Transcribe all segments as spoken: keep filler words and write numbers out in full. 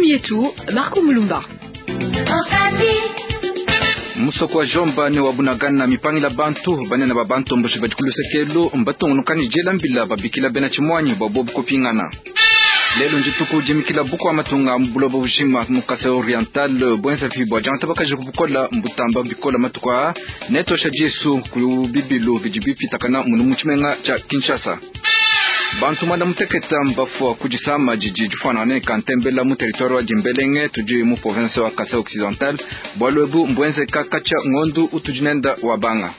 Habari yetu Marco Mulumba. Musoko wa Jomba ni wabunagana mipangila bantu banena babantu mbushi badikulusekelo mbatongonukani jela mbila babikila bena chimwanyi babobu kopingana. Lelo njituku jimikila buku wa matunga mbulobo bujima mukase oriental bwenza fibwa janta bakaje kubukola mbutamba bikola matukwa neto shajesu kubibilu bijibipi takana munumuchimenga cha Kinshasa. Bantu manda muteketa mbafua kujisama jiji jufana wane kantembela mu territoire wa Jimbelenge tuji mu province wa Kasai Occidental bwalwebu mbwenze kakacha ngondu utujinenda wa banga.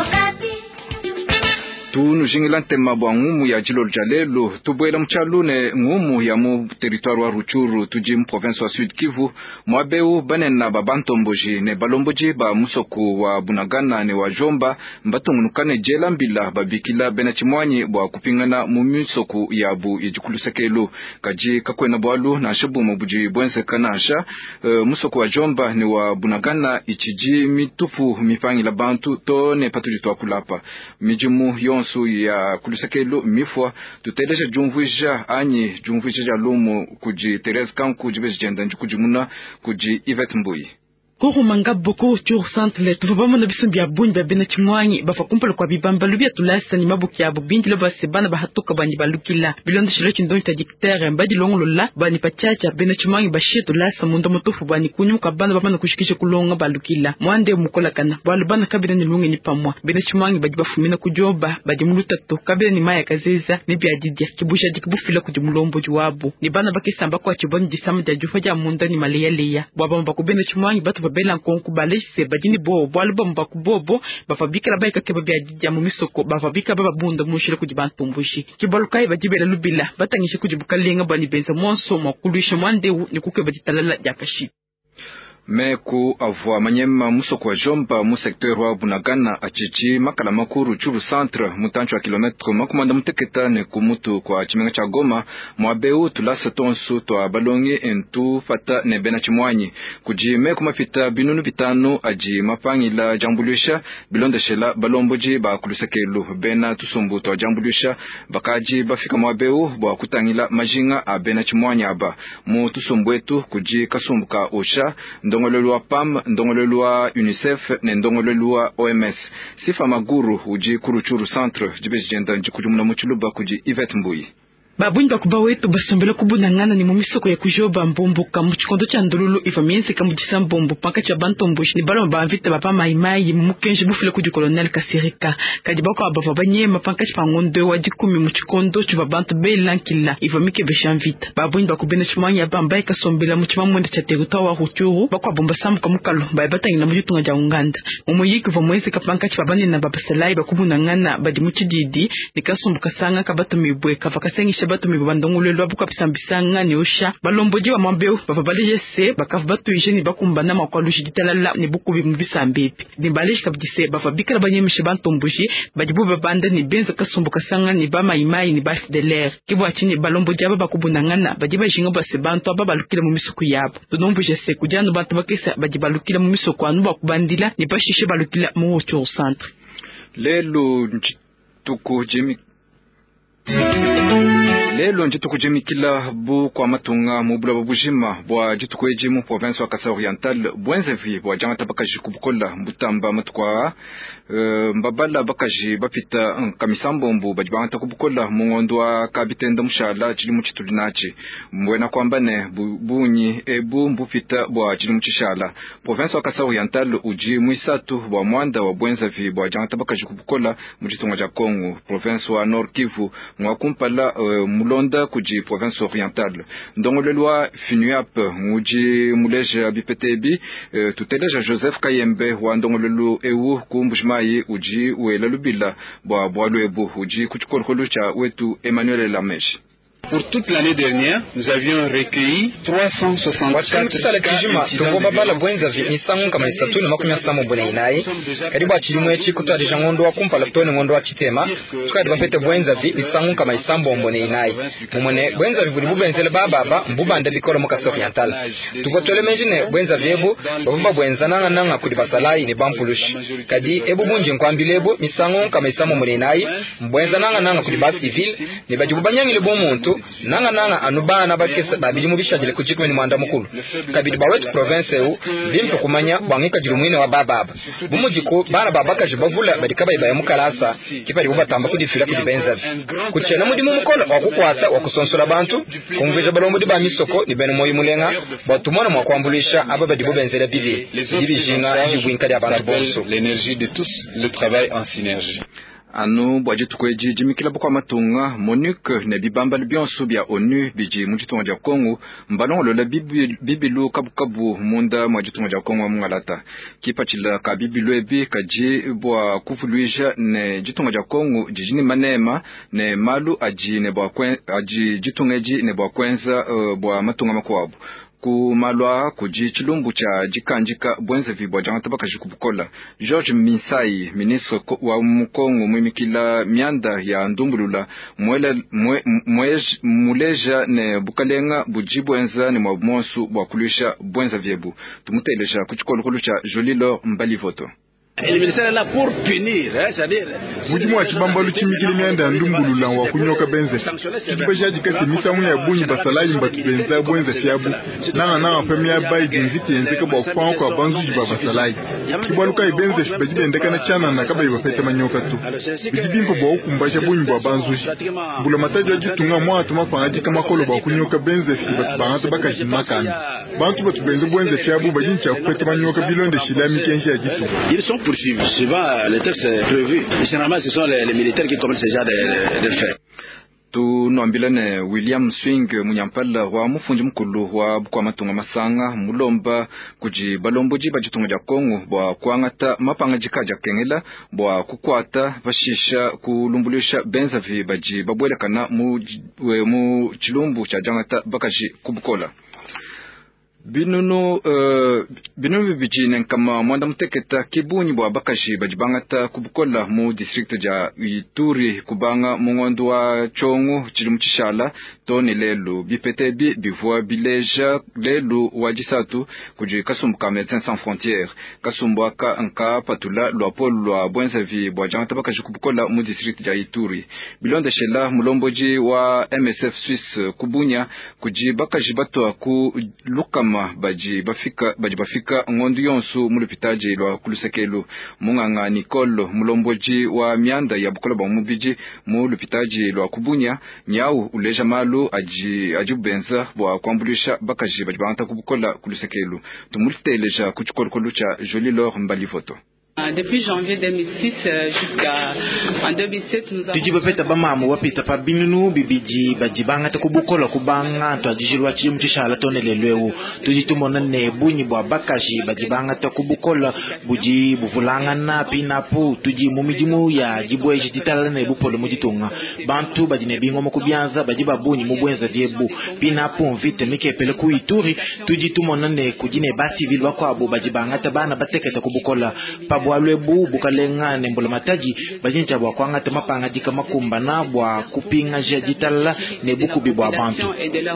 Tunu jingilante mabwa ngumu ya jilol jalelo tubwela mchalu ne ngumu ya mu territoire wa Ruchuru tuji mu province wa Sud Kivu mwabeu banena babanto mboji ne balomboji ba musoku wa Bunagana ne wa Jomba mbatungunukane jela mbila babikila bena chimwanyi bwa kupingana mu musoku ya bu ijikulusekelo kaji kakwena bwalu na shabu mabuji bwense kanasha uh, musoku wa Jomba ne wa Bunagana ichiji mitufu mipangila bantu to ne patuli to akulapa mijimu yon su ya kulusekelo mifwa tuteleje jumvuja anyi jumvuja jalumu kuji Therese Kanku jibes jenda njukujimuna kuji Yvette Mbuyi. Koro manga boko tur centre tu vamos na bisumbi ya bunyi babena chimwanyi bafa kumpala kwa bibamba lubia tulasa ni mabuki ya bubindi lo basebana bahatoka bani balukila bilondo shilo chindo interdictaire mbadi longolo la bani pachacha bena chimwanyi bashie tulasa mundo motofu bani kunyu kabana bana kushikisha kulonga balukila mwande mukola kana balubana kabila ni lungi ni pamwa bena chimwanyi badi bafumina kujoba badi muluta to kabila ni maya kazeza ni bia didia kibusha dikibufila kujumulombo juwabu ni bana bakisamba kwa chiboni jisama jajufa ja munda ni maleya leya baba mbakubena chimwanyi batu babela nkonku balese badini bo bwaluba mbakubobo bafabika labaika kebabya jija mu misoko bafabika baba bunda mushire kujibantu mbushi kibalukai bajibera lubila batangishe kujibukalenga bani benza monso makuluisha mwandeu nikuke bajitalala jakashi. Meku avwa manyema musoko wa Jomba mu secteur wa Bunagana achichi makala makuru Churu centre mutancho wa kilometre makumanda muteketa ne kumutu kwa chimenga cha Goma mwabeu tulasa tonsu to balongi entu fata ne bena chimwanyi kuji meku mafita binunu bitanu aji mapangila jambulisha bilonda shela balomboji ba kulusekelu bena tusumbu to jambulisha bakaji bafika mwabeu bwa kutangila majinga a bena chimwanyi aba mu tusumbwetu kuji kasumbuka osha ndongolelwa P A M, ndongolelwa UNICEF, ne ndongolelwa O M S. Sifa maguru uji kuruchuru centre jibes jenda njikujumuna muchuluba kuji Yvette Mbuyi. Babunyi bakuba wetu basombela kubunangana ni mu misoko ya kujoba mbomboka mu chikondo cha ndululu ifamiense kamujisa mbombo paka cha bantombushi ni balo bavita bapa maimai mu kenje bufile kuji colonel Kasirika kadibako abava banyema paka cha ngondo wa jikumi mu chikondo chuba bantu belankilla ifamike beshanvita babunyi bakubena chimanya bamba ikasombela mu chimamwenda cha territoire wa Ruchuru bakwa bomba samu kamukalo bayibatangina mu jitunga ja Uganda mu yiki vomwese kapanka cha babane na babasalai bakubunangana badi mu chididi nikasumbuka sanga kabatu mibwe kavakasengi batu mibandongolelwa buka pisambisanga ni osha balomboji wa mambeu bavabaleje se bakafu batu yijeni bakumbana makwalushi gitalala ni buku bimubisambepi ni baleje kabdise bafabika banyemishe bantomboji bajibu babanda ni benza kasumbuka sanga ni bama imai ni baf de l'air kibwa chini balomboji aba bakubunangana bajiba jinga base bantu aba balukira mu misuku yabo tunomboje se kujano bantu bakesa bajibalukira mu misuku anu bakubandila ni bashishe balukira mu Churu centre. Lelo njituku jimi Lelo njituku jimikila bu kwa matunga mubula babujima bwa jituku eji mu province wa Kasai Oriental bwenzevi bwa jangata bakaji kubukola mbutamba matukwa uh, mbabala bakaji bapita um, kamisambombu bajibangata kubukola mungondo wa kabitenda mushala chili muchitulinachi mbwena kwambane bu, bunyi ebu mbupita bwa chili muchishala province wa Kasai Oriental uji muisatu bwa mwanda wa bwenzevi bwa jangata bakaji kubukola muchitunga ja Kongo province wa Nord Kivu mwakumpala uh, mulonda kuji province orientale ndongolelwa Finuap nguji muleje abipetebi e, tuteleja Joseph Kayembe wa ndongolelu ewu kumbushmayi uji wela lubila bwa bwalwebu uji kuchikolkolu cha wetu Emmanuel Lamesh. Pour toute l'année dernière, nous avions recueilli trois cent soixante-quatre kijima toboba bala bwenza vi misangu kama isatu na makumi asamo bone inai karibu achilimwe chi kutadisha ngondo wa kumpala tone ngondo wa chitema tukadi bafete bwenza vi misangu kama isambo bone inai mumone bwenza vi buli bubenzele baba baba mbuba nda bikolo mu Kasai Oriental tuvotole menjine bwenza vyebu bafumba bwenza nanga nanga kudi basalai ni bampulushi kadi ebu bunje nkwambilebo misangu kama isamo bone inai mbwenza nanga nanga kudi ba civil ni bajibu banyangile bo muntu batu nanga nanga anubana bakesa babili mu bishagile kujikwe ni mwanda mukulu kabiri bawetu province eu bimpe kumanya bwangika jirumwine wa bababa bumujiko bana babaka jibavula badikaba ibaye mukalasa kipari bubatamba kudifira kudibenza kuchena mudi mu mukono wakukwata wakusonsora bantu kumveja balombo di bamisoko ni beno moyi mulenga batumana mwa kwambulisha ababadi bubenzera bibi dibijinga jibwinka ya bantu bonso l'énergie de tous le travail en synergie. Anu bwaje tukweji jimikila bukwa matunga Monique ne bibamba byonso bya ONU biji muchitonga ja Kongo mbalongo la bibi bibilu kabukabu munda mwajitonga ja Kongo mungalata kipachila ka bibilu ebi kaji bwa kuvuluisha ne jitonga ja Kongo jijini manema ne malu aji ne bwa kwen aji jitongeji ne bwa kwenza uh, bwa matunga makwabu kumalwa kuji chilumbu cha jikanjika bwenze vibwa jangata baka jikubukola George Minsai ministre wa mukongo mwimikila mianda ya ndumbulula mwela mwe, mwej muleja ne bukalenga bujibwenza ne mwamonsu bwa kulisha bwenza vyebu tumuteleja kuchikolokolo cha Jolilo Mbalivoto. Le ministère est là pour punir, hein, c'est-à-dire mujimu wa chibambalu chimikili mianda ndumbulula wa kunyoka benze chibajaji kati misamu ya bunyi basalayi mbatu benza bwenze fiabu nanga nanga pemia bai dinziti enzeka bwa kufanga kwa banzuji ba basalayi chibaluka ibenze shibajide ndeka na chana na kaba ibafete manyoka tu bijibimpo bwa ukumbasha bunyi bwa banzuji mbula mataji wa jitunga mwa tumafanga jika makolo bwa kunyoka benze fibatu bangatu baka jimakani bantu batu benze bwenze fiabu bajincha kufete manyoka bilonde shilami kenshi ya jitu poursuivre. Suivant le texte prévu, généralement ce sont les, les militaires qui commettent ce genre de, de faits. Tu noambilane William Swing munyampala wa mufunji mkulu wa bukwa matunga masanga mulomba kuji balomboji bajitunga ja Kongo bwa kuangata mapanga jikaja kengela bwa kukwata bashisha kulumbulisha benza vi baji babwelekana mu, mu chilumbu cha jangata bakaji kubukola. Binunu uh, binunu bijine kama mwanda muteketa kibunyi bwa bakashi bajibangata kubukola mu district ja Ituri kubanga mungondo wa chongo chiri muchishala toni lelu bipete bi bivua bileja lelu wajisatu kuji kasumbuka Médecins Sans Frontières kasumbuka anka patula lwa polo lwa bwenza vi bwa jangata bakashi kubukola mu district ja Ituri bilonde shela mulomboji wa M S F Suisse kubunya kuji bakashi bato ku lukama baji bafika baji bafika ngondu yonsu mulupitaji lwa kulusekelu munganga Nicole mulomboji wa mianda ya bukola ba mubiji mulupitaji lwa kubunya nyau uleja malu aji ajubenza bwa kwambulisha bakaji baji banta kubukola kulusekelu tumuliteleja kuchikolokolo cha Jolilo Mbalivoto. Depuis janvier deux mille six jusqu'à en deux mille sept nous avons tujibapeta bamamu wapita pa binunu bibiji bajibanga takubukola kubanga twajijirwa chimu chishala tonelelwewu tujitumona ne bunyi bwa bakashi bajibanga takubukola buji buvulanga na pinapu tuji mumijimu ya jibwe jititala ne bupolo mujitunga bantu bajine bingo mukubyanza bajiba bunyi mubwenza diebu pinapu mvite mikepele ku Ituri tujitumona ne kujine basi vilwa kwabo bajibanga tabana bateketa kubukola bwalwebu bukalenga nembula mataji bajincha bwa kwanga mapanga jika makumba na bwa kupinga jitala ne bukubi bwa bantu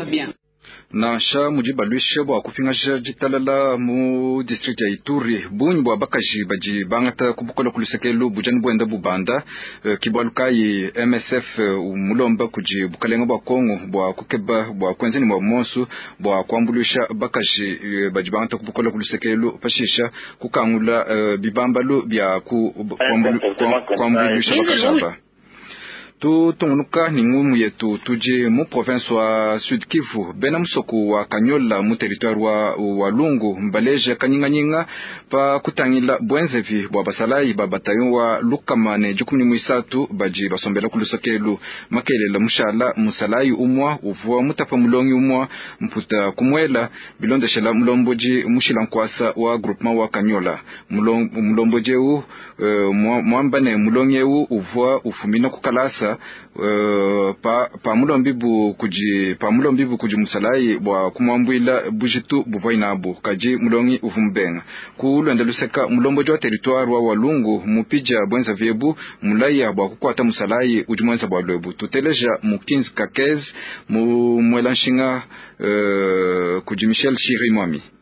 na sha mujibalwisha bwa kupinga jitalala mu district ya Ituri bunyi bwa bakaji baji bangata kubukola kulusekelu bujani bwenda bubanda uh, kibwalukai M S F uh, mulomba kuji bukalenga bwa Kongo bwa kukeba bwa kwenzeni mwa monsu bwa kwambulisha bakaji uh, baji bangata kubukola kulusekelu pashisha kukangula uh, bibambalu bya ku kwambulisha bakashaba tu tungunuka ni ngumu yetu tuje mu province wa Sud Kivu bena msoko wa Kanyola mu territoire wa Walungu mbaleje kanyinganyinga pa kutangila bwenzevi bwa basalayi ba batayon wa Lukamane jukuni mwisatu baji basombela kulusokelu makelela mushala musalayi umwa uvua mutapa mulongi umwa mputa kumwela bilonde shela mulomboji mushilankwasa wa groupement wa Kanyola mulomboje u uh, mwambane mulongi u uvua ufumina kukalasa Uh, pa pa mulombibu kuji pa mulombibu kuji musalayi bwa kumwambwila bujitu buvainabu kaji mulongi uvumbenga kulwendeluseka mulomboji wa territoire wa Walungu mupija bwenza vyebu mulaya bwa kukwata musalayi ujumwenza bwa lwebu tuteleja mu quinze kakez mu mwelanshinga uh, kuji Michel Chirimwami.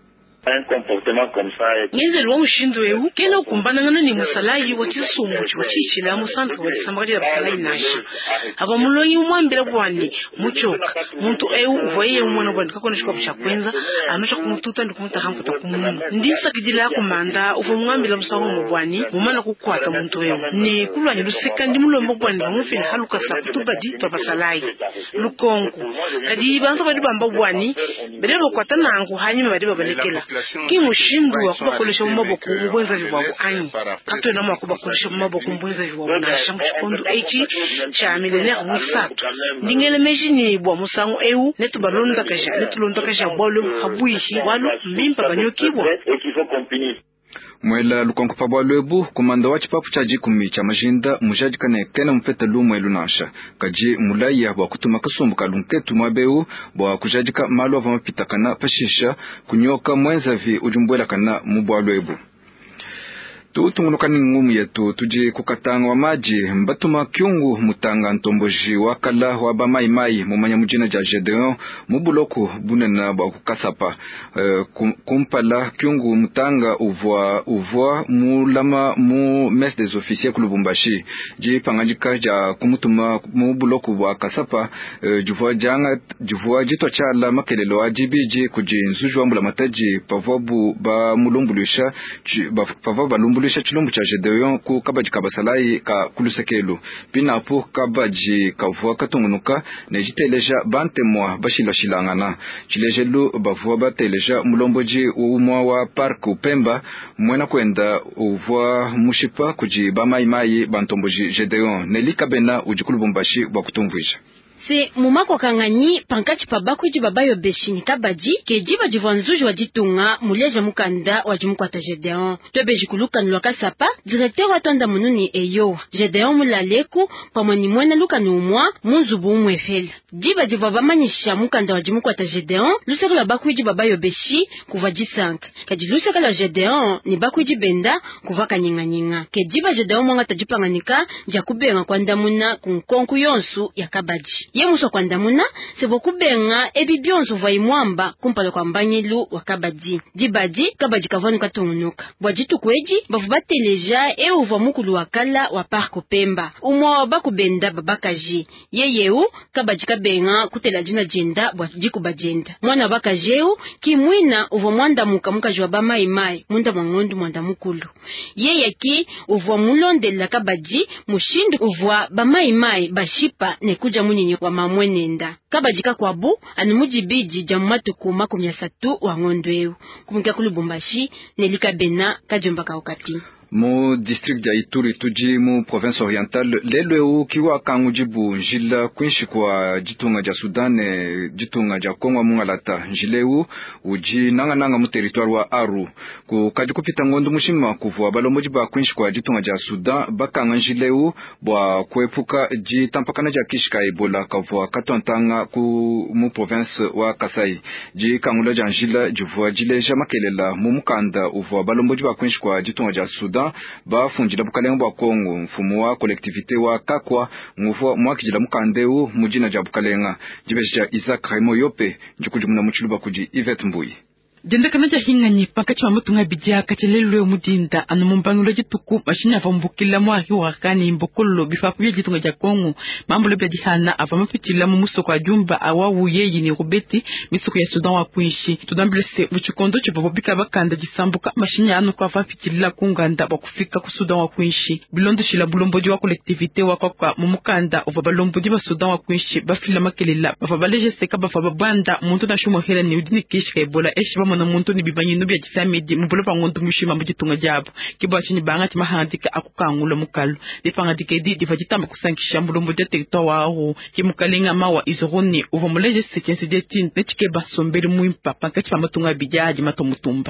Ngenze lwa mushindo eu kena ukumbana ngana ni musalayi watisumbu chichila musantu wa disambaka ya musalayi nashi aba mulonyi umwambira bwani muchoka muntu eu uvoye umwana bwani kakona shikwa bushakwenza anocha kumututa ndikumuta hamputa kumu ndisa kidila kumanda uvo mwambira musawo bwani umana kukwata muntu eu ni kulwanya luseka ndi mulombo bwani bamufina haluka sakutubadi tobasalayi lukonku kadi banza badi bamba bwani berebo kwata nangu hanyuma badi babalekela kimushindu wakubakolesha mumaboko mubwenza vibwabu anyi kato na mwakubakolesha mumaboko mubwenza vibwabu na shamu chikondu echi cha milenaire musatu ndingele mejini bwa musangu eu netu balonda kaja netu londa kaja bolo habuishi walu mbimpa banyokibwa mwela lukonko pabwa lwebu komanda wa chipapu cha jikumi cha majinda mujaji kane kena mfeta lu mwelu nasha kaji mulaya bwa kutuma kasumbu kalunketu mwabeu bwa kujajika malu wa mapita kana pashisha kunyoka mwenza vi ujumbwela kana mubwa lwebu tutungunukani ngumu yetu tuji kukatanga wa maji mbatuma kyungu mutanga ntomboji wakala wa ba mai mai mumanya mujina ja Gedeon mubuloku bunena ba kukasapa uh, kumpala kyungu mutanga uvwa uvwa mulama mu mes des officiers ku Lubumbashi ji pangajika ja kumutuma mubuloku wa kasapa uh, juvwa janga juvwa jito chala makelelo ajibiji kujinzujwa mbula mataji pavobu ba mulumbulisha ba pavobu ba lumbulisha chilumbu cha Gedeon ku kabaji kabasalai ka kulusekelu pinapo kabaji kavua katungunuka nejiteleja bantemwa bashila shilangana chilejelu bavua bateleja mulomboji umwa wa park Upemba mwena kwenda uvua mushipa kuji bamaimai bantomboji Gedeon nelika bena ujikulubumbashi bwa kutumvuisha se mumako kanganyi pankati pabaku ji babayo beshini kabaji keji bajivanzuji wajitunga muleja mukanda wajimukwata Gedeon tobeji kulukani lwaka sapa directeur watonda mununi eyo Gedeon mulaleku pamwani mwena lukani umwa munzubu umwefela ji bajiva bamanyisha mukanda wajimukwata Gedeon lusekala baku ji babayo beshi kuva jisanka kaji lusekala Gedeon ni baku ji benda kuva kanyinga-nyinga keji ba Gedeon mwanga tajipanganika jakubenga kwa ndamuna kunkonku yonsu ya kabaji ye muso kwa ndamuna sebo kubenga ebi byonso vai mwamba kumpalo kwa mbanyilu wa kabaji jibaji kabaji kavanu katungunuka bwajitu kweji bavu bateleja e uva mukulu wakala wa park Upemba umwa wabakubenda babakaji ye yeu kabaji kabenga kutela jina jenda bwajiku bajenda mwana wabakajeu kimwina uva mwanda muka mukaji wa bamai mai munda mwangondu mwanda mukulu ye yaki uva mulondela kabaji mushindu uva bamai mai bashipa nekuja munyinyo wa mamwenenda kabajika kwabu animujibiji jamatuku makumi asatu wa ngondweu kumukia kulubumbashi nelika bena kajomba kaokapi mu district ya Ituri tuji mu province orientale lelweu kiwa kangujibu njila kwinshi kwa jitunga ja Sudan jitunga ja Kongo mungalata njileu uji nanga nanga mu territoire wa Aru ku kaji kupita ngondo mushima kuvwa balomboji ba kwinshi kwa jitunga ja Sudan bakanga njileu bwa kwepuka ji tampakana ja kishika Ebola kavwa katontanga ku mu province wa Kasai ji kangula ja njila juvwa jileja makelela mu mukanda uvwa balomboji ba kwinshi kwa jitunga ja Sudan ba funjila bukalenga bwa Kongo mfumu wa collectivité wa Kakwa nguvo mwakijila mukandeu mujina ja bukalenga jibesha Isaac Raimo Yope njukujumuna muchuluba kuji Yvette Mbuyi jenda kana ja hinganyi pakati wa mutunga bidia kachelelwe mudinda anu mumbangulo jituku mashinya vambukila mwaki wakani mbokolo bifapu ya jitunga ja Kongo mambulo bia dihana avamapitila mumusoko wa jumba awawu yeyi ni rubeti misoko ya Sudan wa kuishi tudambilese uchikondo chupapopika bakanda jisambuka mashinya anu kwa vafitila kunganda bakufika ku Sudan wa kuishi bilondo shila bulomboji wa kolektivite wa kwa mumukanda ova balomboji ba Sudan wa kuishi bafila makelela bafabaleje seka bafababanda muntu na shumo hela ni udini kishika Ebola eshi na muntu ni bibanyi bya gisamedi mubulo pangonto mushima mugitunga jabo kibwachi ni banga ti mahandika akukangula mukalu lipangandika di divajitamba kusankisha mulombo de territoire waho kimukalinga mawa izoroni uvo muleje sekense de tin netike basombere muimpa pakati pa matunga bijaji matomutumba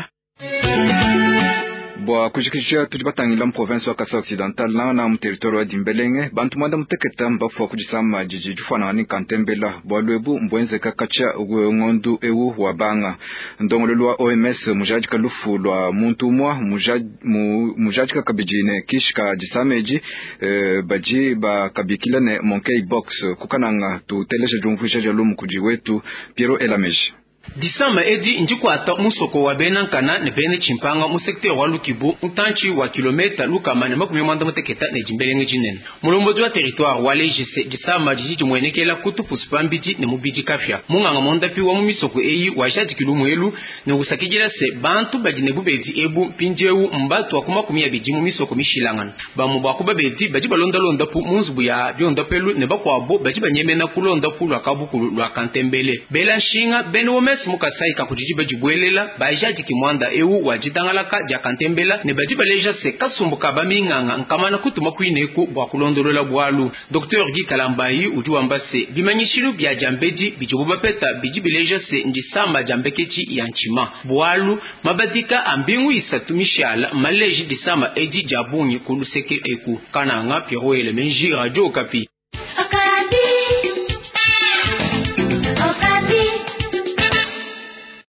bwa kujikisha tujibatangila mu province wa Kasai Occidental na na mu territoire wa Dimbelenge bantu mwanda muteketa mbafu kujisama jiji jufana ni kantembela bwa lwebu mbwenze kakacha ngondu ewu wa banga ndongolelo wa O M S mujaji kalufu lwa muntu mwa mujaji mujaji kakabijine kishika jisameji e, baji ba kabikila ne monkey box kukananga tu telesha jumfusha jalumu kuji wetu Piero Elameji disama edi njikwata musoko wa benankana ne bene chimpanga mu secteur wa Lukibu utanchi wa kilometa lukama ne makumi mwanda muteketa ne jimbelenge jinen mulombozi wa territoire wa lejise disama jiji mwenekela kutu puspambiji ne mubiji kafya munganga monda pi wa mu misoko eyi wa jadi kilumwelu ne usakijira se bantu bajine bubedi ebu pinjewu mbatu akuma kumi ya biji mu misoko mishilangana bamu ba kuba bedi baji balonda londa pu munzubu ya byonda pelu ne bakwabo baji banyemena kulonda pu lwa kabukulu lwa kantembele bela shinga bene womes mukasai ka kujijiba jibwelela bajaji kimwanda ewu wajitangalaka ja kantembela ne baji baleja se kasumbuka baminganga nkamana kutuma kuineku bwa kulondolola bwalu docteur Guy Kalambayi ujuamba se bimanyishilu bya jambeji bijibuba peta biji bileja se njisamba jambekechi ya nchima bwalu mabadika ambingu isatu mishala maleji disama eji jabunyi kuluseke eku kananga Pierrot Elemenji Radio Okapi.